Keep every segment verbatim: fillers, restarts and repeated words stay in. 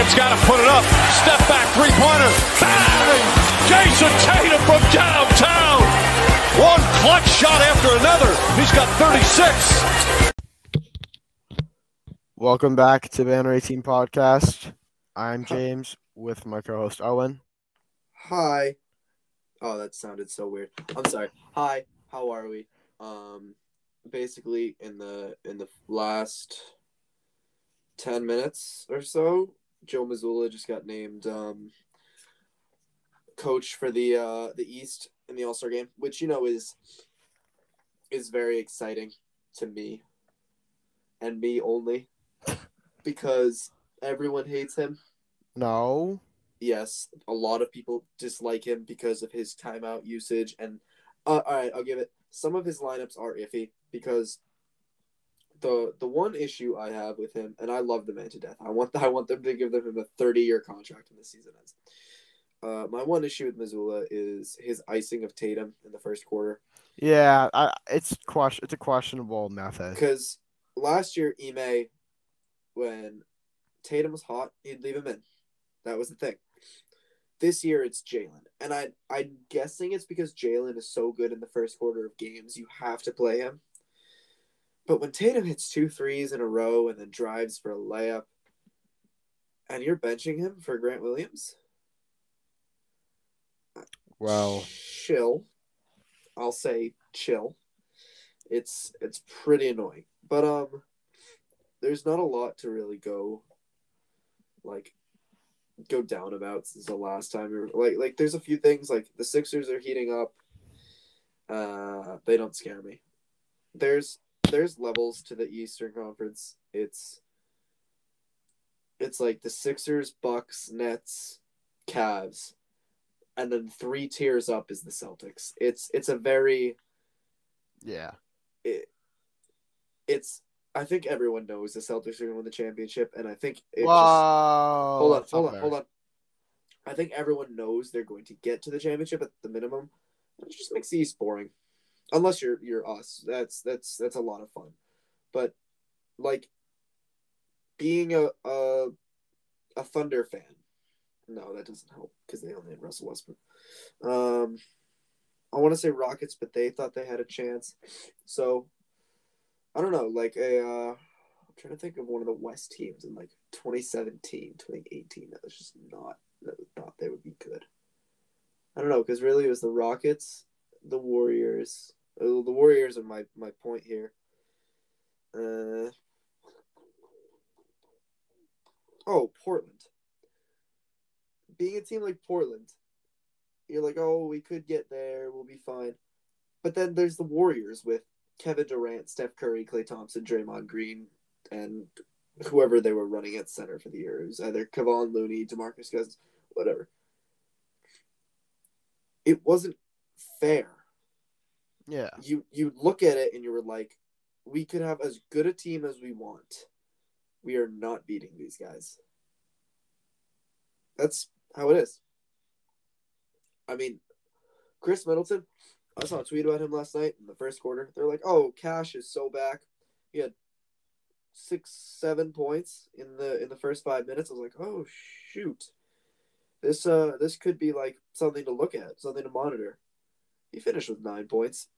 Tatum's got to put it up. Step back three-pointer. Bang! Jason Tatum from downtown. One clutch shot after another. He's got thirty-six. Welcome back to Banner eighteen Podcast. I'm James with my co-host Owen. Hi. Oh, that sounded so weird. I'm sorry. Hi. How are we? Um, basically in the in the last ten minutes or so, Joe Mazzulla just got named um, coach for the uh, the East in the All-Star game, which you know is is very exciting to me and me only because everyone hates him. No. Yes, a lot of people dislike him because of his timeout usage, and uh, all right, I'll give it. Some of his lineups are iffy because the the one issue I have with him, and I love the man to death. I want I want them to give them a thirty year contract when the season ends. Uh, my one issue with Mazzulla is his icing of Tatum in the first quarter. Yeah, I, it's question. It's a questionable method. Because last year, Ime, when Tatum was hot, he'd leave him in. That was the thing. This year it's Jalen, and I I'm guessing it's because Jalen is so good in the first quarter of games, you have to play him. But when Tatum hits two threes in a row and then drives for a layup, and you're benching him for Grant Williams, well, chill. I'll say chill. It's it's pretty annoying, but um, there's not a lot to really go like. go down about since the last time we were like like there's a few things like the Sixers are heating up. Uh they don't scare me. There's there's levels to the Eastern Conference. It's it's like the Sixers, Bucks, Nets, Cavs, and then three tiers up is the Celtics. It's it's a very yeah. It, it's I think everyone knows the Celtics are going to win the championship, and I think it Whoa, just... Hold on, hold on, there. hold on. I think everyone knows they're going to get to the championship at the minimum. It just makes the East boring. Unless you're you're us. That's that's that's a lot of fun. But, like, being a a, a Thunder fan... No, that doesn't help, because they only had Russell Westbrook. Um, I want to say Rockets, but they thought they had a chance. So... I don't know, like a, uh, I'm trying to think of one of the West teams in like twenty seventeen, twenty eighteen that was just not, that thought they would be good. I don't know, because really it was the Rockets, the Warriors. Uh, the Warriors are my, my point here. Uh, oh, Portland. Being a team like Portland, you're like, oh, we could get there, we'll be fine. But then there's the Warriors with Kevin Durant, Steph Curry, Klay Thompson, Draymond Green, and whoever they were running at center for the year. It was either Kevon Looney, DeMarcus Cousins, whatever. It wasn't fair. Yeah. You you look at it and you were like, we could have as good a team as we want. We are not beating these guys. That's how it is. I mean, Chris Middleton, I saw a tweet about him last night in the first quarter. They're like, "Oh, Cash is so back. He had six, seven points in the in the first five minutes." I was like, "Oh shoot, this uh this could be like something to look at, something to monitor." He finished with nine points.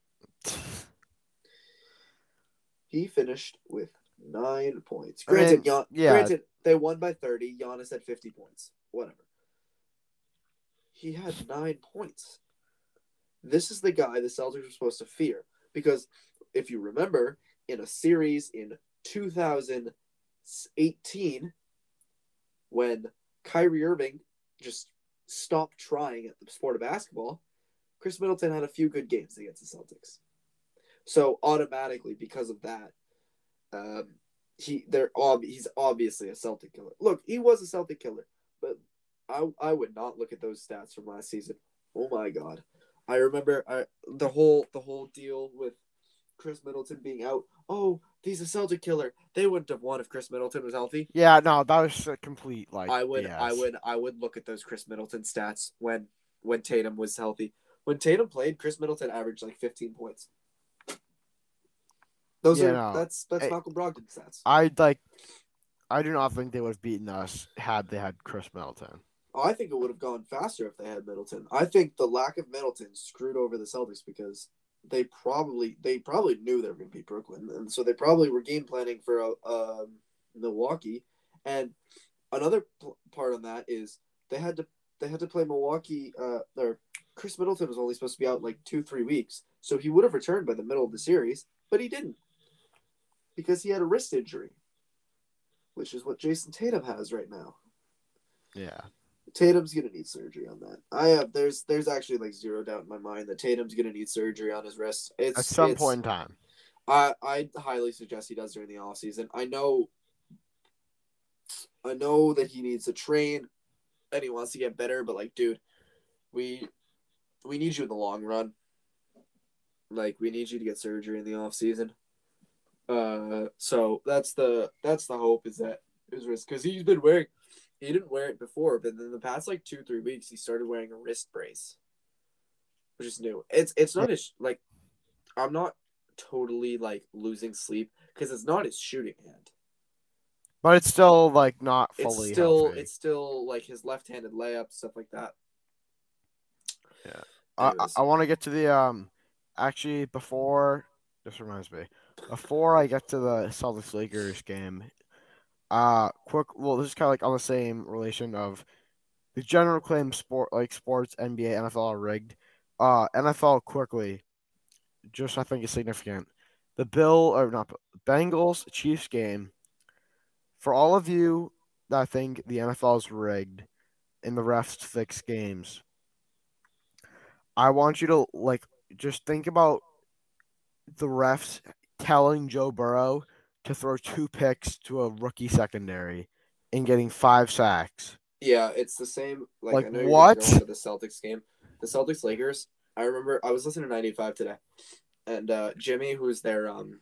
He finished with nine points. Granted, I mean, Gian- yeah. granted they won by thirty. Giannis had fifty points. Whatever. He had nine points. This is the guy the Celtics were supposed to fear. Because if you remember, in a series in two thousand eighteen, when Kyrie Irving just stopped trying at the sport of basketball, Chris Middleton had a few good games against the Celtics. So automatically, because of that, um, he they're ob- he's obviously a Celtic killer. Look, he was a Celtic killer, but I I would not look at those stats from last season. Oh my God. I remember I, the whole the whole deal with Chris Middleton being out. Oh, he's a Celtic killer. They wouldn't have won if Chris Middleton was healthy. Yeah, no, that was a complete like. I would, B S. I would, I would look at those Chris Middleton stats when when Tatum was healthy. When Tatum played, Chris Middleton averaged like fifteen points. Those Yeah, are no. that's that's Hey, Malcolm Brogdon stats. I like. I do not think they would have beaten us had they had Chris Middleton. I think it would have gone faster if they had Middleton. I think the lack of Middleton screwed over the Celtics because they probably they probably knew they were going to beat Brooklyn, and so they probably were game planning for a, a Milwaukee. And another p- part on that is they had to they had to play Milwaukee. Uh, or Chris Middleton was only supposed to be out like two three weeks, so he would have returned by the middle of the series, but he didn't because he had a wrist injury, which is what Jason Tatum has right now. Yeah. Tatum's gonna need surgery on that. I have there's there's actually like zero doubt in my mind that Tatum's gonna need surgery on his wrist. It's At some it's, point in time. I I highly suggest he does during the off season. I know I know that he needs to train and he wants to get better, but like, dude, we we need you in the long run. Like, we need you to get surgery in the off season. Uh, so that's the that's the hope is that his wrist because he's been wearing. He didn't wear it before, but in the past like two, three weeks, he started wearing a wrist brace, which is new. It's it's not his like, I'm not totally like losing sleep because it's not his shooting hand. But it's still like not fully It's still healthy. it's still like his left-handed layup stuff like that. Yeah. I Anyways. I want to get to the um. Actually, before this reminds me, before I get to the Celtics Lakers game. Uh, quick. Well, this is kind of like on the same relation of the general claim sport, like sports, N B A, N F L are rigged. Uh, N F L quickly, just I think is significant. The Bill or not Bengals Chiefs game. For all of you that think the N F L is rigged and the refs fix games, I want you to like just think about the refs telling Joe Burrow to throw two picks to a rookie secondary and getting five sacks. Yeah, it's the same. Like, Like, I know you're what? going to the Celtics game. The Celtics Lakers. I remember I was listening to ninety-five today, and uh, Jimmy, who's their um,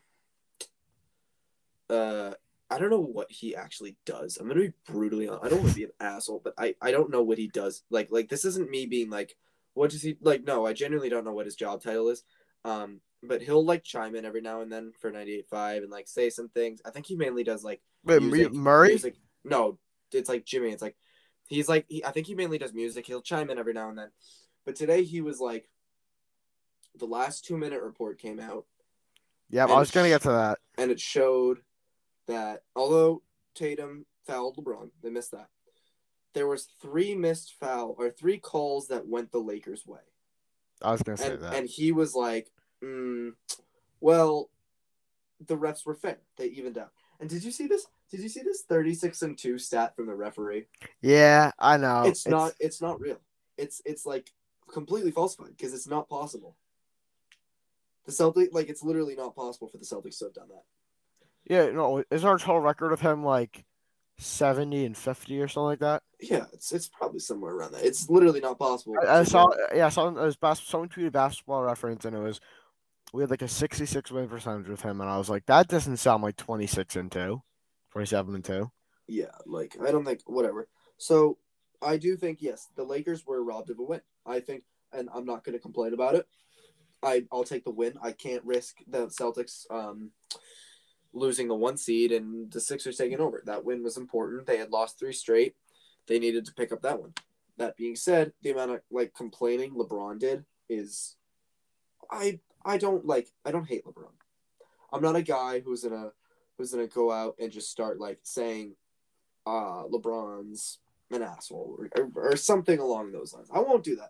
uh, I don't know what he actually does. I'm gonna be brutally honest. I don't want to be an asshole, but I I don't know what he does. Like like this isn't me being like, what does he like? No, I genuinely don't know what his job title is. Um, but he'll like chime in every now and then for ninety-eight point five and like say some things. I think he mainly does like Wait, music. Murray? Music. No, it's like Jimmy. It's like he's like he, I think he mainly does music. He'll chime in every now and then. But today he was like, the last two minute report came out. Yeah, I was gonna get to that. And it showed that although Tatum fouled LeBron, they missed that. There was three missed foul or three calls that went the Lakers' way. I was gonna say and, that. And he was like, mm, well, the refs were fair. They evened out. And did you see this? Did you see this thirty-six and two stat from the referee? Yeah, I know. It's, it's not it's not real. It's it's like completely falsified because it's not possible. The Celtics, like, it's literally not possible for the Celtics to have done that. Yeah, no, is our total record of him like seventy and fifty or something like that? Yeah, it's it's probably somewhere around that. It's literally not possible. I, I saw, yeah, I saw it was bas- someone tweeted Basketball Reference, and it was we had like a sixty-six win percentage with him, and I was like, that doesn't sound like twenty-six and two, twenty-seven and two. Yeah, like I don't think whatever. So I do think yes, the Lakers were robbed of a win. I think, and I'm not going to complain about it. I I'll take the win. I can't risk the Celtics um, losing the one seed and the Sixers taking over. That win was important. They had lost three straight. They needed to pick up that one. That being said, the amount of like complaining LeBron did is, I I don't like I don't hate LeBron. I'm not a guy who's gonna who's gonna go out and just start like saying, uh, LeBron's an asshole or, or, or something along those lines. I won't do that.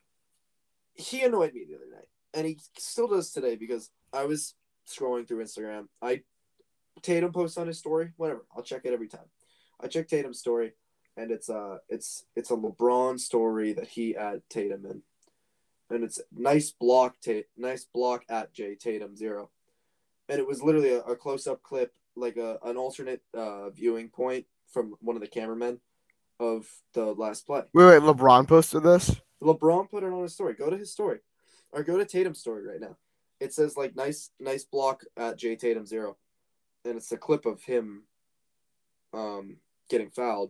He annoyed me the other night. And he still does today because I was scrolling through Instagram. I Tatum posts on his story, whatever. I'll check it every time. I check Tatum's story, and it's uh it's it's a LeBron story that he at Tatum in, and it's nice block Tate, nice block at J Tatum zero, and it was literally a, a close up clip, like a an alternate uh viewing point from one of the cameramen of the last play. Wait, wait, LeBron posted this? LeBron put it on his story. Go to his story. Or go to Tatum's story right now. It says like nice nice block at J Tatum zero. And it's a clip of him um getting fouled.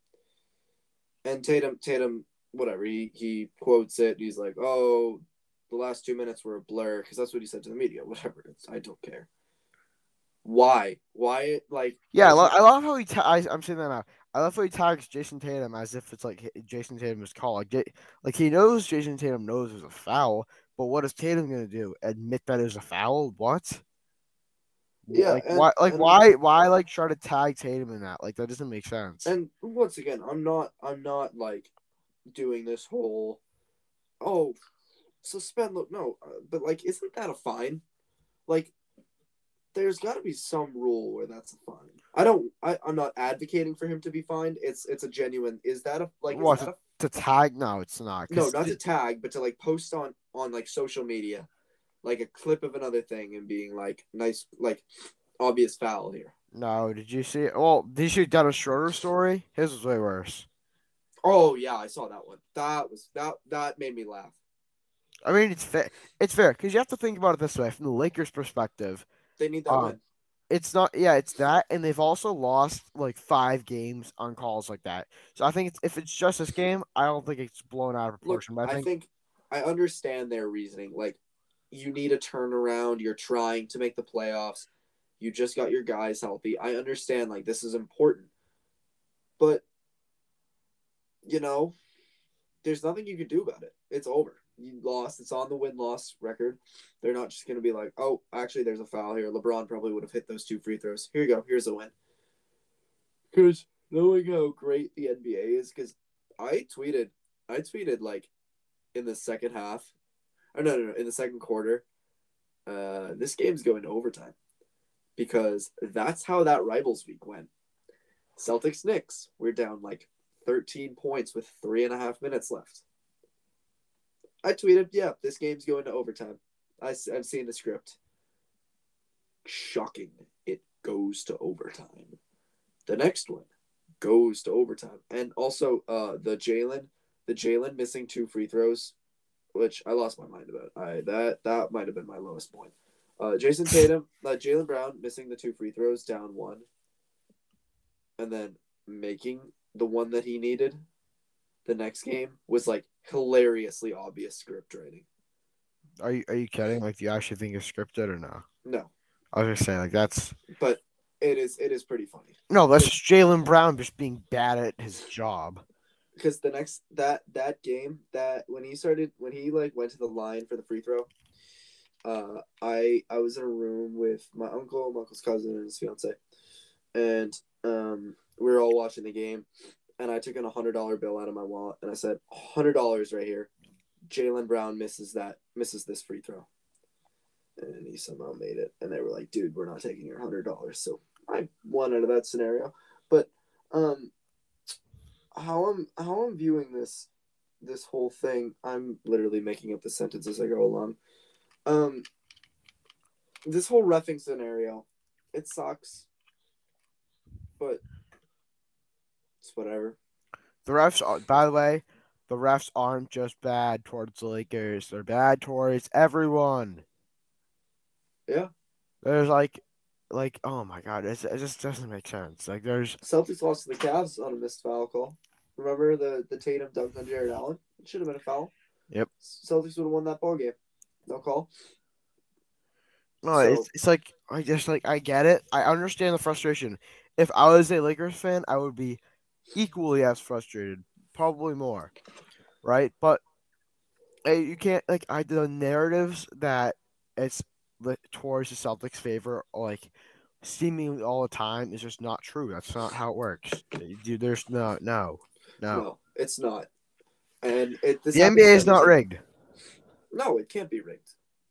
And Tatum Tatum whatever, he he quotes it. He's like, "Oh, the last two minutes were a blur," because that's what he said to the media. Whatever. It's, I don't care. Why? Why? Like, Yeah, I, lo- okay, I love how he. Ta- I, I'm saying that now. I love how he tags Jason Tatum as if it's like H- Jason Tatum's call. Like, J- like he knows Jason Tatum knows it was a foul, but what is Tatum gonna do? Admit that it was a foul? What? Wh- yeah, Like and why? Like and why? Why like try to tag Tatum in that? Like that doesn't make sense. and once again, I'm not, I'm not like doing this whole, oh, suspend. Look, no, uh, but like, isn't that a fine? Like, there's got to be some rule where that's a fine. I don't. I, I'm not advocating for him to be fined. It's it's a genuine. Is that a like? Is What that to, a to tag? No, it's not. no? Cause Not to tag, but to like post on on like social media, like a clip of another thing and being like nice, like obvious foul here. no, did you see it? Well, did you see Dennis Schroeder story? His was way worse. Oh yeah, I saw that one. That was that that made me laugh. I mean, it's fair. It's fair because you have to think about it this way from the Lakers' perspective. They need that Um, win. it's not. Yeah, it's that, and they've also lost like five games on calls like that. So I think it's, if it's just this game, I don't think it's blown out of Look, proportion. But I I think think I understand their reasoning. Like, you need a turnaround. You're trying to make the playoffs. You just got your guys healthy. I understand. Like, this is important, but you know, there's nothing you can do about it. It's over. You lost. It's on the win loss record. They're not just going to be like, oh, actually, there's a foul here. LeBron probably would have hit those two free throws. Here you go. Here's a win. Because knowing how great the N B A is, because I tweeted, I tweeted like in the second half, or no, no, no, in the second quarter, uh, this game's going to overtime because that's how that rivals week went. Celtics Knicks, we're down like thirteen points with three and a half minutes left. I tweeted, yeah, this game's going to overtime. I, I've seen the script. Shocking. It goes to overtime. The next one goes to overtime. And also uh, the Jalen, the Jalen missing two free throws, which I lost my mind about. I that that might have been my lowest point. Uh, Jason Tatum, uh, Jalen Brown missing the two free throws, down one, and then making the one that he needed the next game was like hilariously obvious script writing. are you are you kidding? Like, do you actually think it's scripted or no? No, I was just saying, like that's but it is it is pretty funny no, that's just Jalen Brown just being bad at his job. because the next that that game that when he started when he like went to the line for the free throw, uh, I I was in a room with my uncle, my uncle's cousin, and his fiance, and um, we were all watching the game, and I took in a hundred dollar bill out of my wallet, and I said, hundred dollars right here. Jalen Brown misses that misses this free throw, and he somehow made it. And they were like, "Dude, we're not taking your hundred dollars." So I won out of that scenario. But um, how I'm how I'm viewing this this whole thing, I'm literally making up the sentence as I go along. Um, this whole reffing scenario, it sucks, but it's whatever. The refs, are, by the way, the refs aren't just bad towards the Lakers; they're bad towards everyone. Yeah, There's like, like, oh my god, it's, it just doesn't make sense. Like, there's Celtics lost to the Cavs on a missed foul call. Remember the the Tatum dunk on Jared Allen? It should have been a foul. Yep. Celtics would have won that ball game. No call. no, So it's it's like I just like I get it. I understand the frustration. If I was a Lakers fan, I would be equally as frustrated, probably more, right? But hey, you can't like I the narratives that it's li- towards the Celtics' favor, like seemingly all the time, is just not true. That's not how it works. Dude, there's no, no, no. no, it's not. And it this The N B A happens is every not single- rigged. No, it can't be rigged.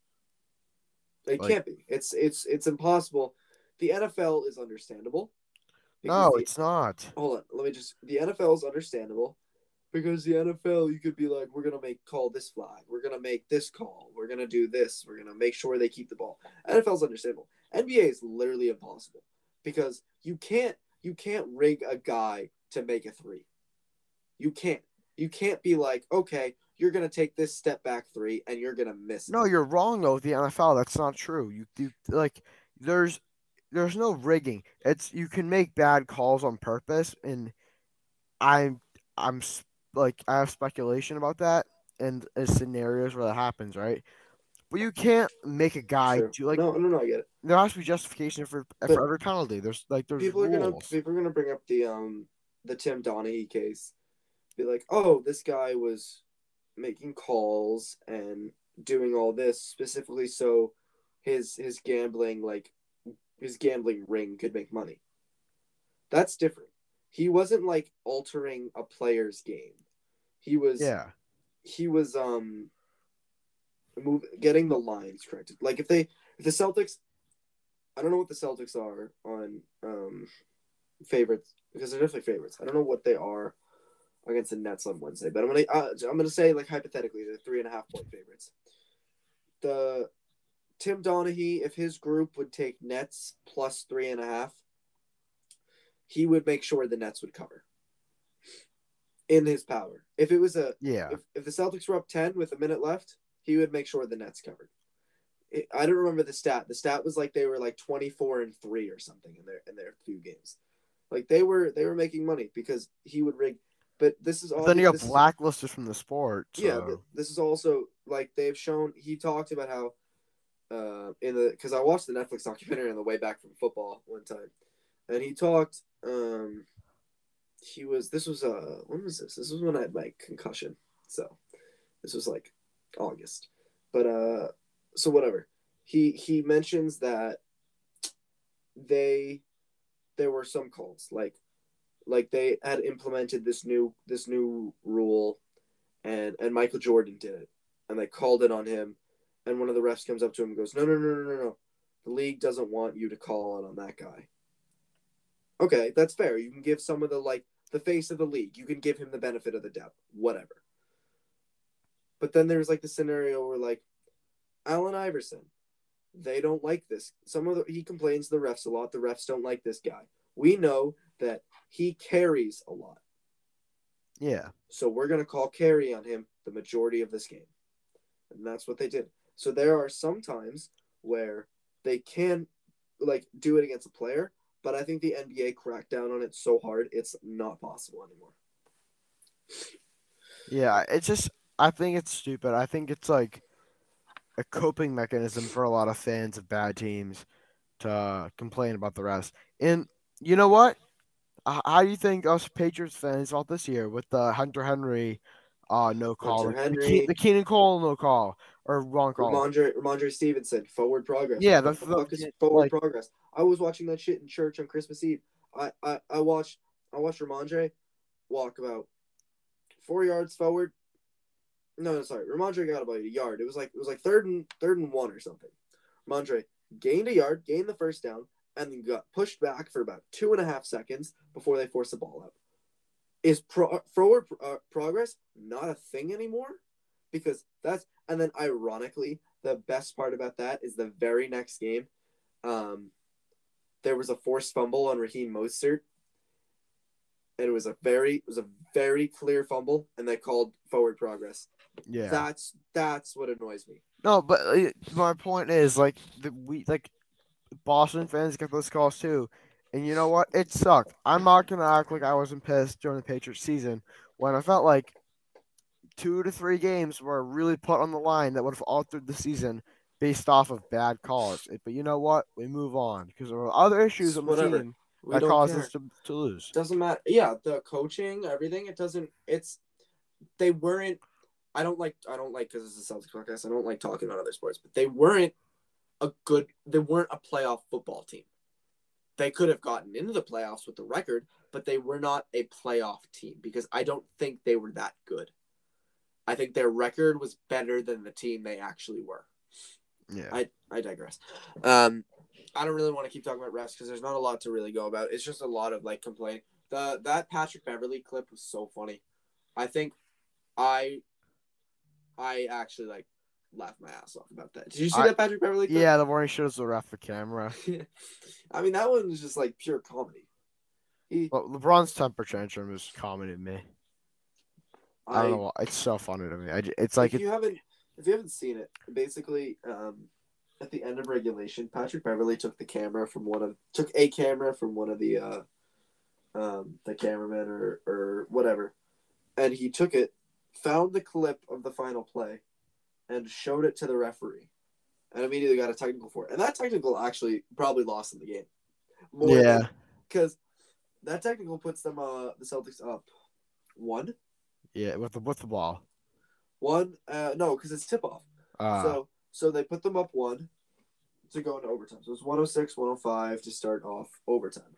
It Like- can't be. It's it's it's impossible. The N F L is understandable. because No, the- it's not. hold on. Let me just. The N F L is understandable because the N F L, you could be like, we're gonna make call this flag, we're gonna make this call, we're gonna do this, we're gonna make sure they keep the ball. N F L is understandable. N B A is literally impossible because you can't you can't rig a guy to make a three. You can't. You can't be like, okay, you're gonna take this step back three and you're gonna miss it. No, you're wrong though. With the N F L, that's not true. You, you like there's there's no rigging. It's you can make bad calls on purpose, and I'm I'm s- like I have speculation about that and uh, scenarios where that happens, right? But you can't make a guy True. do like no, no, no, I get it. there has to be justification for But for every penalty. There's like there's People are gonna rules. people are gonna bring up the um the Tim Donaghy case. Be like, oh, this guy was making calls and doing all this specifically so his his gambling like his gambling ring could make money. That's different. He wasn't like altering a player's game. He was Yeah. he was um move getting the lines corrected. Like if they if the Celtics, I don't know what the Celtics are on um favorites because they're definitely favorites. I don't know what they are against the Nets on Wednesday, but I'm gonna uh, I'm gonna say like hypothetically they're three and a half point favorites. The Tim Donaghy, if his group would take Nets plus three and a half, he would make sure the Nets would cover. In his power, if it was a Yeah. if, if the Celtics were up ten with a minute left, he would make sure the Nets covered. It, I don't remember the stat. The stat was like they were like twenty-four and three or something in their in their few games. Like they were they were making money because he would rig. But this is all. But then you got this is- blacklisted from the sport. So. yeah, th- this is also like they've shown. He talked about how, uh, in the because I watched the Netflix documentary on the way back from football one time, and he talked. Um, he was. This was uh. When was this? This was when I had my concussion. So, this was like August, but uh. So whatever. He he mentions that they there were some calls like like they had implemented this new this new rule and and Michael Jordan did it and they called it on him and one of the refs comes up to him and goes, no no no no no no the league doesn't want you to call it on that guy. Okay, that's fair. You can give some of the like the face of the league, you can give him the benefit of the doubt, whatever. But then there's like the scenario where like Allen Iverson, they don't like this. Some of the, he complains to the refs a lot. The refs don't like this guy. We know that he carries a lot. Yeah. So we're going to call carry on him the majority of this game. And that's what they did. So there are some times where they can like do it against a player, but I think the N B A cracked down on it so hard it's not possible anymore. Yeah, it's just I think it's stupid. I think it's like a coping mechanism for a lot of fans of bad teams to complain about the refs. And you know what? H- How do you think us Patriots fans felt this year with the Hunter Henry uh no call, Hunter the, Ke- Henry. the Keenan Cole no call or wrong call? Ramondre, Ramondre Stevenson, forward progress. Yeah, What that's the the- fuck is yeah, forward like- progress? I was watching that shit in church on Christmas Eve. I, I, I watched I watched Ramondre walk about four yards forward. No, no, sorry. Ramondre got about a yard. It was like it was like third and third and one or something. Ramondre gained a yard, gained the first down, and then got pushed back for about two and a half seconds before they forced the ball out. Is pro, forward uh, progress not a thing anymore? Because that's and then ironically, the best part about that is the very next game, um, there was a forced fumble on Raheem Mostert. And it was a very it was a very clear fumble, and they called forward progress. Yeah. That's that's what annoys me. No, but uh, my point is like the, we like Boston fans get those calls too, and you know what? It sucked. I'm not gonna act like I wasn't pissed during the Patriots season when I felt like two to three games were really put on the line that would have altered the season based off of bad calls. But you know what? We move on because there were other issues on the Whatever. team We that don't caused care. us to, to lose. Doesn't matter. Yeah, the coaching, everything. It doesn't. It's they weren't. I don't like. I don't like because it's a Celtics podcast. I don't like talking about other sports, but they weren't a good. They weren't a playoff football team. They could have gotten into the playoffs with the record, but they were not a playoff team because I don't think they were that good. I think their record was better than the team they actually were. Yeah. I, I digress. Um, I don't really want to keep talking about refs because there's not a lot to really go about. It's just a lot of like complaint. The that Patrick Beverly clip was so funny. I think I I actually like laughed my ass off about that. Did you see I- that Patrick Beverly clip? Yeah, the one he shows the ref the camera. I mean that one was just like pure comedy. He But LeBron's temper tantrum is comedy to me. I, I, don't know. why- It's so funny to me. I, j- it's like if it, you haven't if you haven't seen it, basically um at the end of regulation, Patrick Beverly took the camera from one of took a camera from one of the uh um the cameraman or or whatever, and he took it, found the clip of the final play, and showed it to the referee. and immediately got a technical for it. And that technical actually probably lost them the game. More Yeah. Because that technical puts them, uh, the Celtics up one. Yeah, with the with the ball. One, uh, no, because it's tip off. Uh, so so they put them up one to go into overtime. So it's one oh six, one oh five to start off overtime.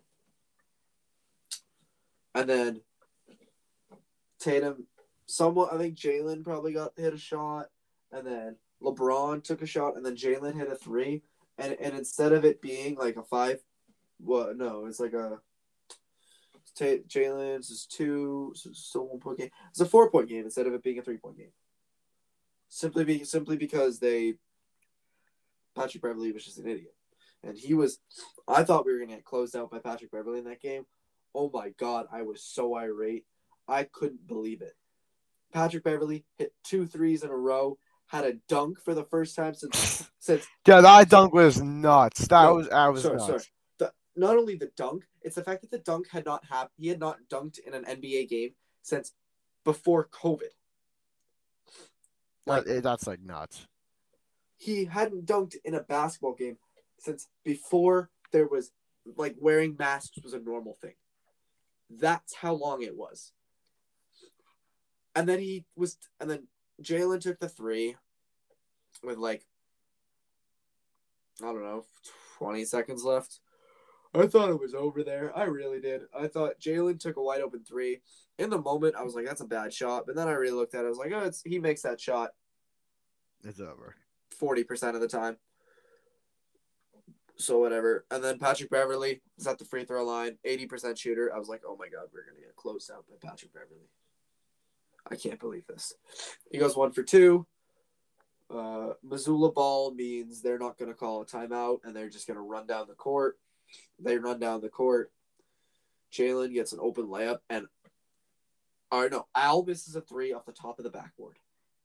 And then Tatum, somewhat, I think Jalen probably got hit a shot, and then LeBron took a shot, and then Jalen hit a three. And and instead of it being like a five, well, no, it's like a T- Jalen's is two, so it's still one point game. It's a four point game instead of it being a three point game. Simply be simply because they Patrick Beverley was just an idiot, and he was. I thought we were gonna get closed out by Patrick Beverley in that game. Oh my god, I was so irate. I couldn't believe it. Patrick Beverley hit two threes in a row, had a dunk for the first time since since. Yeah, that dunk was nuts. That No, was that was sorry, nuts. sorry. The, not only the dunk, it's the fact that the dunk had not happened. He had not dunked in an N B A game since before COVID. That, it- that's like nuts. He hadn't dunked in a basketball game since before there was like wearing masks was a normal thing. That's how long it was. And then he was, and then Jalen took the three with like, I don't know, twenty seconds left. I thought it was over there. I really did. I thought Jalen took a wide open three. In the moment, I was like, that's a bad shot. But then I really looked at it. I was like, oh, it's, he makes that shot It's over. forty percent of the time. So whatever. And then Patrick Beverley is at the free throw line, eighty percent shooter. I was like, oh my God, we're going to get closed out by Patrick Beverley. I can't believe this. He goes one for two. Uh, Missoula ball means they're not going to call a timeout, and they're just going to run down the court. They run down the court. Jalen gets an open layup, and or no, Al misses a three off the top of the backboard.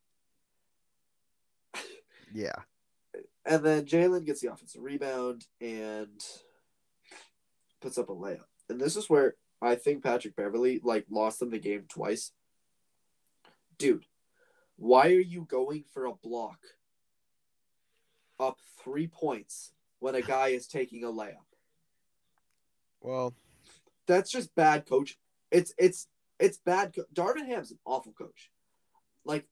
Yeah. And then Jalen gets the offensive rebound and puts up a layup. And this is where I think Patrick Beverley like lost them the game twice. Dude, why are you going for a block up three points when a guy is taking a layup? Well, That's just bad coaching. It's it's it's bad. Co- Darvin Ham's an awful coach. Like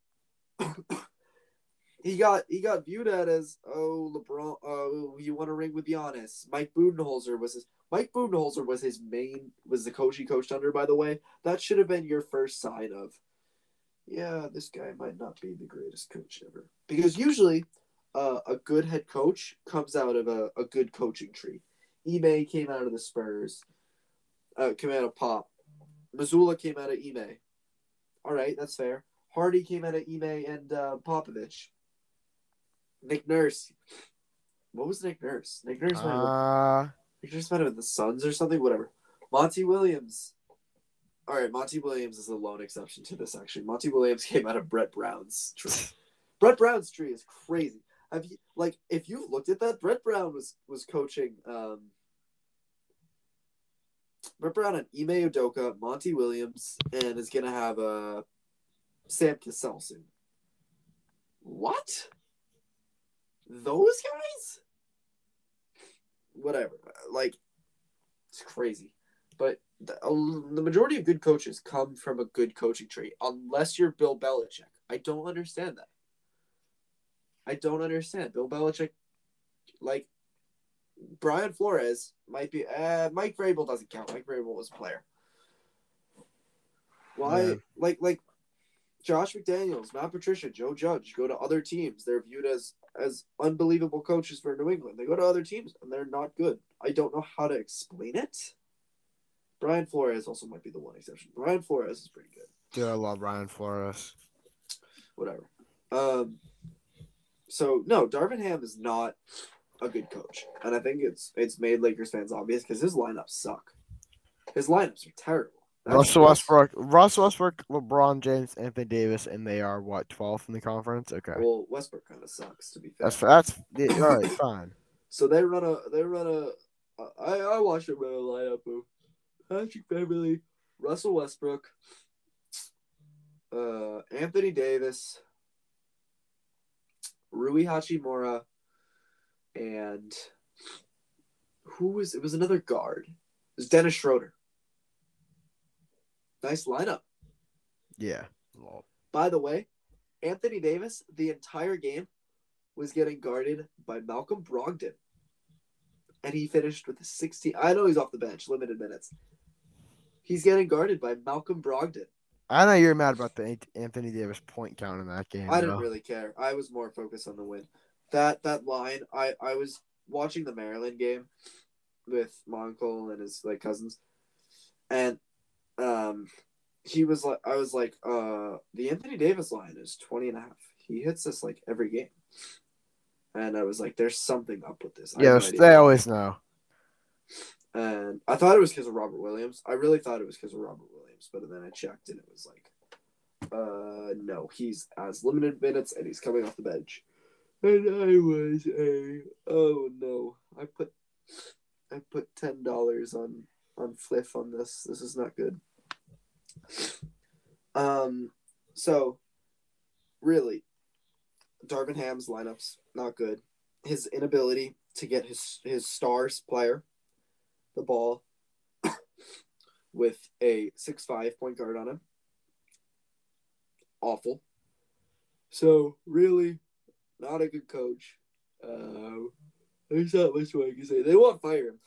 he got he got viewed at as oh LeBron. Oh, you want to ring with Giannis? Mike Budenholzer was his. Mike Budenholzer was his main was the coach he coached under. By the way, that should have been your first sign of. Yeah, this guy might not be the greatest coach ever. Because usually, uh, a good head coach comes out of a, a good coaching tree. Ime came out of the Spurs. Uh, came out of Pop. Missoula came out of Ime. All right, that's fair. Hardy came out of Ime and uh, Popovich. Nick Nurse. What was Nick Nurse? Nick Nurse might have uh, Nick Nurse might have been the Suns or something. Whatever. Monty Williams. All right, Monty Williams is the lone exception to this. Actually, Monty Williams came out of Brett Brown's tree. Brett Brown's tree is crazy. Have you like if you've looked at that? Brett Brown was was coaching. Um, Brett Brown and Ime Udoka, Monty Williams, and is gonna have a uh, Sam Cassell soon. What? Those guys? Whatever. Like, it's crazy. But the, the majority of good coaches come from a good coaching tree, unless you're Bill Belichick. I don't understand that. I don't understand. Bill Belichick, like, Brian Flores might be. Uh, Mike Vrabel doesn't count. Mike Vrabel was a player. Why? Yeah. Like, like Josh McDaniels, Matt Patricia, Joe Judge go to other teams. They're viewed as as unbelievable coaches for New England. They go to other teams and they're not good. I don't know how to explain it. Brian Flores also might be the one exception. Brian Flores is pretty good. dude, I love Brian Flores. Whatever. Um. So no, Darvin Ham is not a good coach, and I think it's it's made Lakers fans obvious because his lineups suck. His lineups are terrible. That's Russell that's- Westbrook, Russell Westbrook, LeBron James, Anthony Davis, and they are what twelfth in the conference. Okay, Well, Westbrook kind of sucks to be fair. that's that's yeah, all right, fine. So they run a they run a. I I watched them run a lineup of Patrick Beverley, Russell Westbrook, uh, Anthony Davis, Rui Hachimura, and who was it? Was another guard. It was Dennis Schroeder. Nice lineup. Yeah. Well, By the way, Anthony Davis, the entire game, was getting guarded by Malcolm Brogdon. And he finished with a sixteen. I know he's off the bench, limited minutes. He's getting guarded by Malcolm Brogdon. I know you're mad about the Anthony Davis point count in that game. I though. didn't really care. I was more focused on the win. That that line, I, I was watching the Maryland game with my uncle and his like cousins, and um, he was like, I was like, uh, the Anthony Davis line is twenty and a half. He hits this like every game, and I was like, there's something up with this. I Yeah, have no idea. they always know. And I thought it was because of Robert Williams. I really thought it was because of Robert Williams, but then I checked and it was like, uh, no, he's has limited minutes and he's coming off the bench. And I was a oh no, I put I put ten dollars on on Fliff on this. This is not good. Um, so really, Darvin Ham's lineups not good. His inability to get his his stars player the ball with a six five point guard on him. Awful. So, really, not a good coach. Uh, there's not much more I can say. They won't fire him.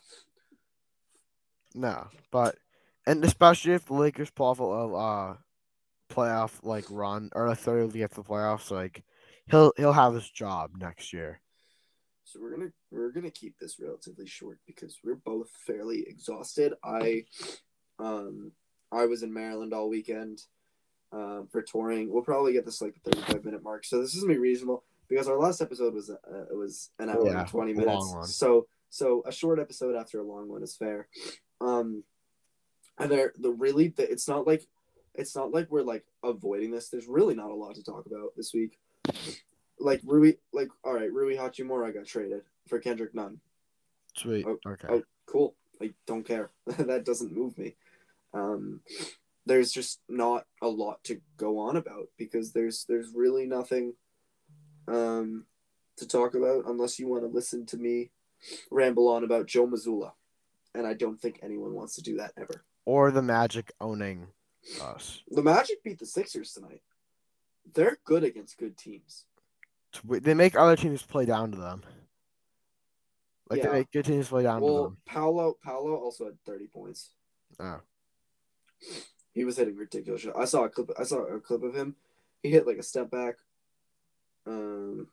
No, but and especially if the Lakers pull off a uh, playoff like run or a third to get to the playoffs, like he'll he'll have his job next year. So we're gonna we're gonna keep this relatively short because we're both fairly exhausted. I um I was in Maryland all weekend um, for touring. We'll probably get this like the thirty-five minute mark. So this is gonna be reasonable because our last episode was uh, it was an hour Yeah, and twenty a minutes. long one. So so a short episode after a long one is fair. Um, and there the really the, it's not like it's not like we're like avoiding this. There's really not a lot to talk about this week. Like Rui, like all right, Rui Hachimura got traded for Kendrick Nunn. Sweet. Oh, Okay. Oh, cool. I don't care. That doesn't move me. Um, there's just not a lot to go on about because there's there's really nothing um to talk about unless you want to listen to me ramble on about Joe Mazzulla, and I don't think anyone wants to do that ever. Or the Magic owning us. The Magic beat the Sixers tonight. They're good against good teams. They make other teams play down to them. Like Yeah. they make good teams play down to Well, them. Paolo Paolo also had thirty points. Oh. He was hitting ridiculous shots. I saw a clip. I saw a clip of him. He hit like a step back. Um,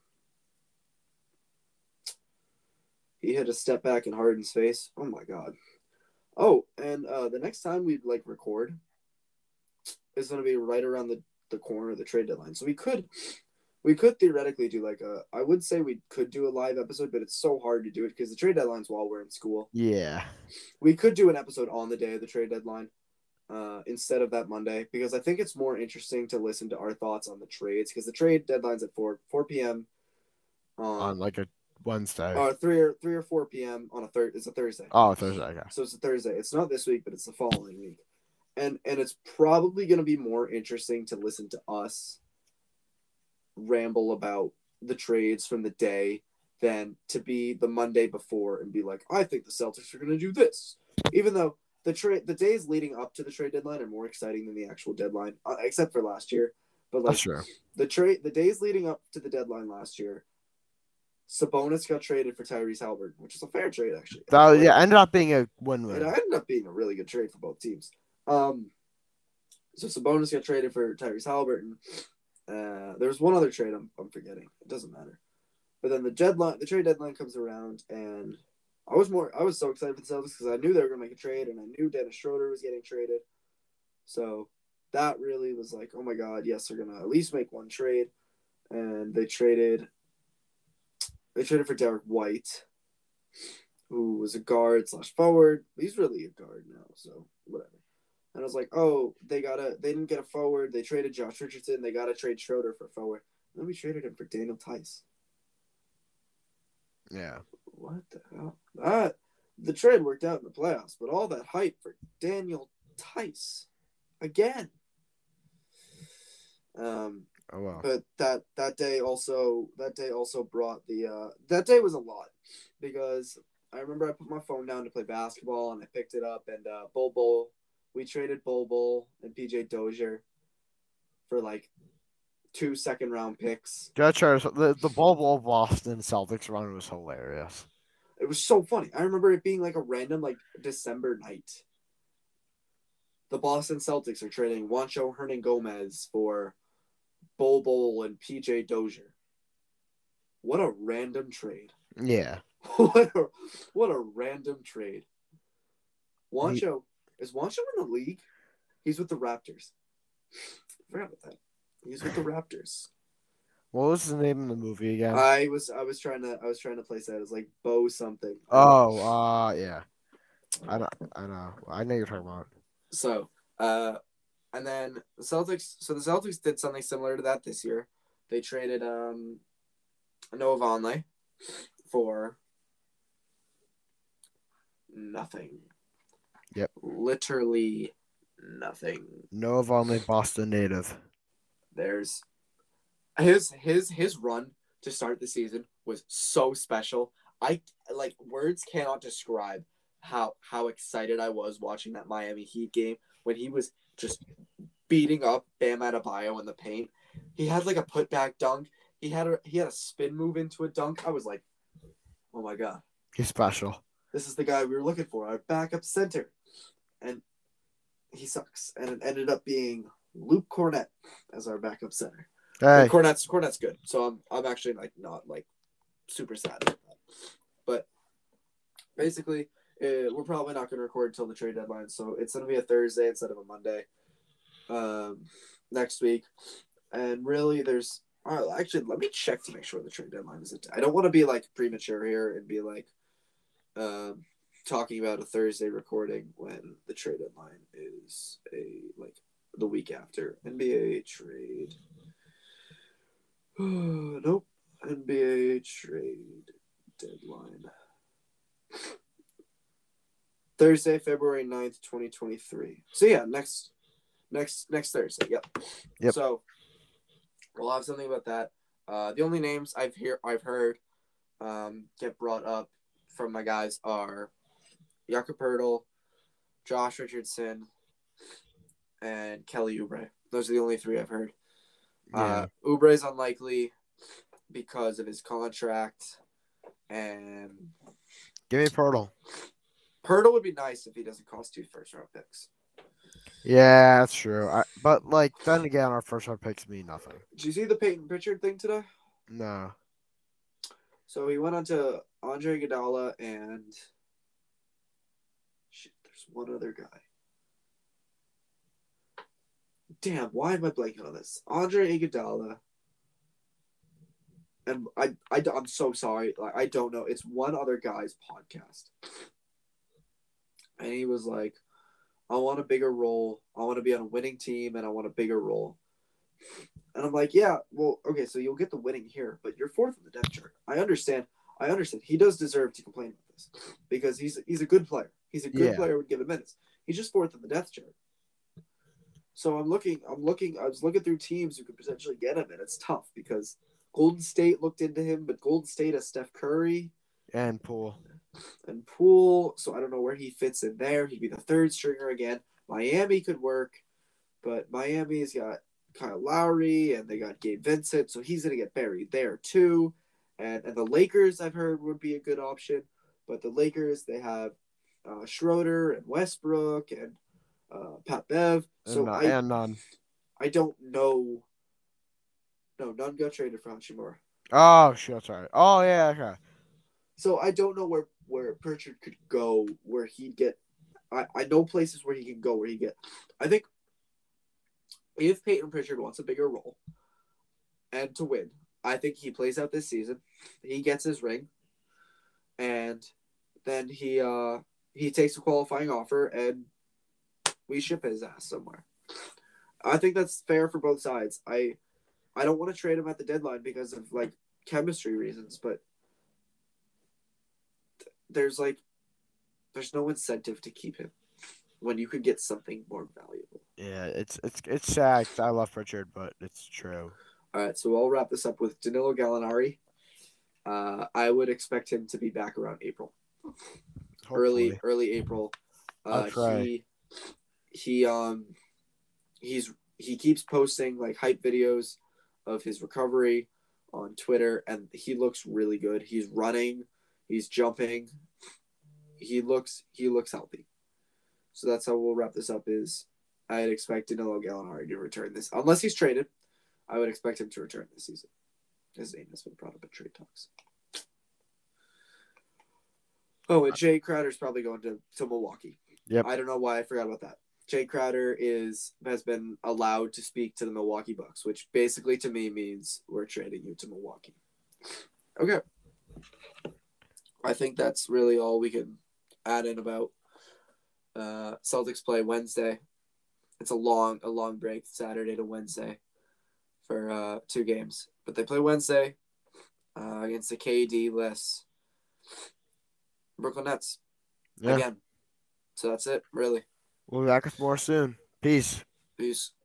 he hit a step back in Harden's face. Oh my god. Oh, and uh, the next time we like record is going to be right around the, the corner of the trade deadline. So we could we could theoretically do like a. I would say we could do a live episode, but it's so hard to do it because the trade deadline's while we're in school. Yeah. We could do an episode on the day of the trade deadline. Uh, instead of that Monday, because I think it's more interesting to listen to our thoughts on the trades, because the trade deadline's at four four p.m. Um, On like a Wednesday. or three or three or four p.m. on a third. It's a Thursday. Oh, Thursday. Okay. So it's a Thursday. It's not this week, but it's the following week, and and it's probably going to be more interesting to listen to us ramble about the trades from the day than to be the Monday before and be like, I think the Celtics are going to do this, even though. The trade, the days leading up to the trade deadline are more exciting than the actual deadline, uh, except for last year. But like That's true. the trade, the days leading up to the deadline last year, Sabonis got traded for Tyrese Halliburton, which is a fair trade actually. That yeah ended up being a It win-win. ended up being a really good trade for both teams. Um, so Sabonis got traded for Tyrese Halliburton. Uh, there was one other trade I'm I'm forgetting. It doesn't matter. But then the deadline, the trade deadline comes around, and I was more. I was so excited for the Celtics because I knew they were going to make a trade, and I knew Dennis Schroeder was getting traded. So that really was like, oh my god, yes, they're going to at least make one trade, and they traded. They traded for Derek White, who was a guard slash forward. He's really a guard now, so whatever. And I was like, oh, they gotta. They didn't get a forward. They traded Josh Richardson. They got to trade Schroeder for forward. And then we traded him for Daniel Tice. Yeah. What the hell? That the trade worked out in the playoffs, but all that hype for Daniel Tice again. Um, Oh well. But that that day also that day also brought the uh, that day was a lot because I remember I put my phone down to play basketball and I picked it up and uh, Bol Bol we traded Bol Bol and P J Dozier for like two second round picks. Judge the the Bol Boston Celtics run was hilarious. It was so funny. I remember it being like a random like December night. The Boston Celtics are trading Juancho Hernangomez for Bol Bol and P J Dozier. What a random trade. Yeah. what a what a random trade. Juancho he, is Juancho in the league? He's with the Raptors. I forgot about that. He's with the Raptors. What was the name of the movie again? I was I was trying to I was trying to place that as like Bo something. Oh, uh yeah. I know I know. I know you're talking about. So, uh and then the Celtics so the Celtics did something similar to that this year. They traded um Noah Vonleh for nothing. Yep. Literally nothing. Noah Vonleh, Boston native. There's his his his run to start the season was so special. I like words cannot describe how how excited I was watching that Miami Heat game when he was just beating up Bam Adebayo in the paint. He had like a putback dunk. He had a he had a spin move into a dunk. I was like, oh my god, he's special. This is the guy we were looking for, our backup center, and he sucks. And it ended up being Luke Cornett as our backup center. Hey. And Cornette's Cornette's good, so I'm I'm actually like not like super sad about that. But basically, uh, we're probably not going to record until the trade deadline, so it's going to be a Thursday instead of a Monday um, next week. And really, there's uh, actually let me check to make sure the trade deadline is. I don't want to be like premature here and be like um, talking about a Thursday recording when the trade deadline is a like the week after. N B A trade. Nope. N B A trade deadline. Thursday, February ninth, twenty twenty-three. So yeah, next next next Thursday. Yep. Yep. So we'll have something about that. Uh, the only names I've hear I've heard um, get brought up from my guys are Jakob Poeltl, Josh Richardson, and Kelly Oubre. Those are the only three I've heard. Yeah. Uh, Oubre is unlikely because of his contract, and Give me Poeltl. Poeltl would be nice if he doesn't cost two first round picks. Yeah, that's true. I, but like then again, our first round picks mean nothing. Did you see the Peyton Pritchard thing today? No. So he went on to Andre Iguodala and shit, there's one other guy. Damn, why am I blanking on this? Andre Iguodala. And I, I, I'm so sorry. Like, I don't know. It's one other guy's podcast. And he was like, I want a bigger role. I want to be on a winning team, and I want a bigger role. And I'm like, yeah, well, okay, so you'll get the winning here, but you're fourth in the depth chart. I understand. I understand. He does deserve to complain about this because he's he's a good player. He's a good Yeah. player. Would give him minutes. He's just fourth in the depth chart. So I'm looking. I'm looking. I was looking through teams who could potentially get him, and it's tough because Golden State looked into him, but Golden State has Steph Curry And Poole. and Poole, so I don't know where he fits in there. He'd be the third stringer again. Miami could work, but Miami's got Kyle Lowry and they got Gabe Vincent, so he's going to get buried there too. And and the Lakers, I've heard, would be a good option, but the Lakers, they have uh, Schroeder and Westbrook and uh, Pat Bev. So and, uh, I, and none. I don't know. No, none got traded for Hachimura. Oh shit, sorry. Oh yeah, okay. So I don't know where, where Pritchard could go, where he'd get. I, I know places where he can go, where he get. I think if Peyton Pritchard wants a bigger role and to win, I think he plays out this season. He gets his ring, and then he uh he takes a qualifying offer, and we ship his ass somewhere. I think that's fair for both sides. I I don't want to trade him at the deadline because of like chemistry reasons, but there's like there's no incentive to keep him when you could get something more valuable. Yeah, it's it's it's sad. 'Cause I love Pritchard, but it's true. All right, so I'll wrap this up with Danilo Gallinari. Uh, I would expect him to be back around April, early Hopefully. early April. Uh, I'll try. he he um he's he keeps posting like hype videos of his recovery on Twitter, and he looks really good. He's running, he's jumping. He looks he looks healthy. So that's how we'll wrap this up. Is I'd expect Danilo Gallinari to return this, unless he's traded. I would expect him to return this season. His name has been brought up in trade talks. Oh, and Jay Crowder's probably going to, to Milwaukee. Yep. I don't know why I forgot about that. Jay Crowder is has been allowed to speak to the Milwaukee Bucks, which basically to me means we're trading you to Milwaukee. Okay. I think that's really all we can add in about uh, Celtics play Wednesday. It's a long, a long break, Saturday to Wednesday for uh, two games. But they play Wednesday uh, against the K D-less Brooklyn Nets Yeah. again. So that's it, really. We'll be back with more soon. Peace. Peace.